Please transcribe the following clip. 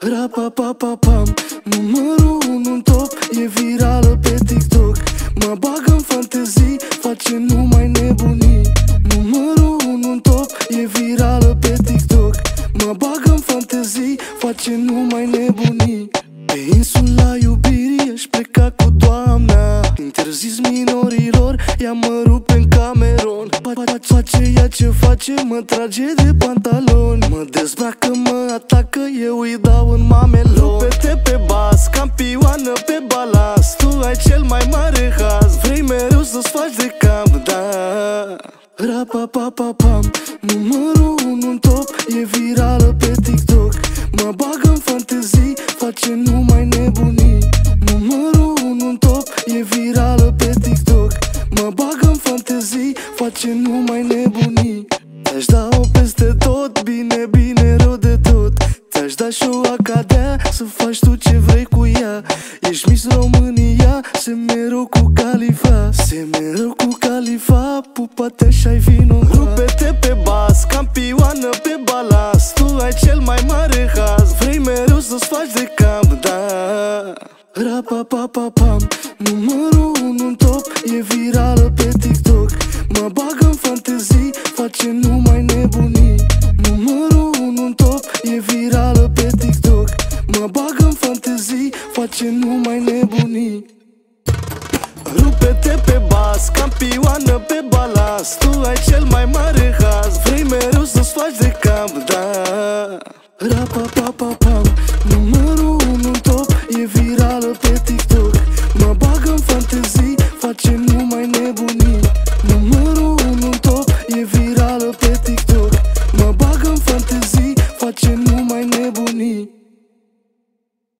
Rapapapapam, numărul 1 în top, e virală pe TikTok. Mă bagă în fantezii, face numai nebunii. Numărul 1 în top, e virală pe TikTok. Mă bagă în fantezii, face numai nebunii. Pe insula iubirii aș pleca cu doamna. Interzis minorilor, ea mă rupe în Cameron. Face ea ce face, mă trage de pantaloni. Mă dezbracă, mă atacă, eu îi dau în mamelon. Rupe-te pe bas, campioană pe balans. Tu ai cel mai mare haz, vrei mereu să-ți faci de cam, da. Rapapapapam, numărul 1 în top, e virală pe TikTok. Mă bagă în fantezii, face numai nebunii. Numărul 1 în top, e virală pe TikTok. Mă bagă în fantezii, face numai nebunii. Te-aș da-o peste tot, bine, bine, rău de tot. Te-aș da și o acadea, să faci tu ce vrei cu ea. Ești Miss România, semereu cu califa. Semereu cu califa, pupa-te așa-i vino. Rupe-te pe bas, campioană pe balans. Tu ai cel mai mare haz, vrei mereu să-ți faci de cam, da. Rapapapapam, numărul 1 în top, e virală pe TikTok. Mă bagă în fantezii, face numai nebunii. Numărul 1 în top, e virală pe TikTok. Mă bagă în fantezii, face numai nebunii. Rupe-te pe bas, campioană pe balans. Tu ai cel mai mare haz, vrei mereu să-ți faci de cam, da. Rapapapapam, numărul 1 în top, e virală pe TikTok. Mă bagă în fantezii, face numai nebunii. Numărul 1 în top, e virală pe TikTok. Mă bagă în fantezii, face numai nebunii.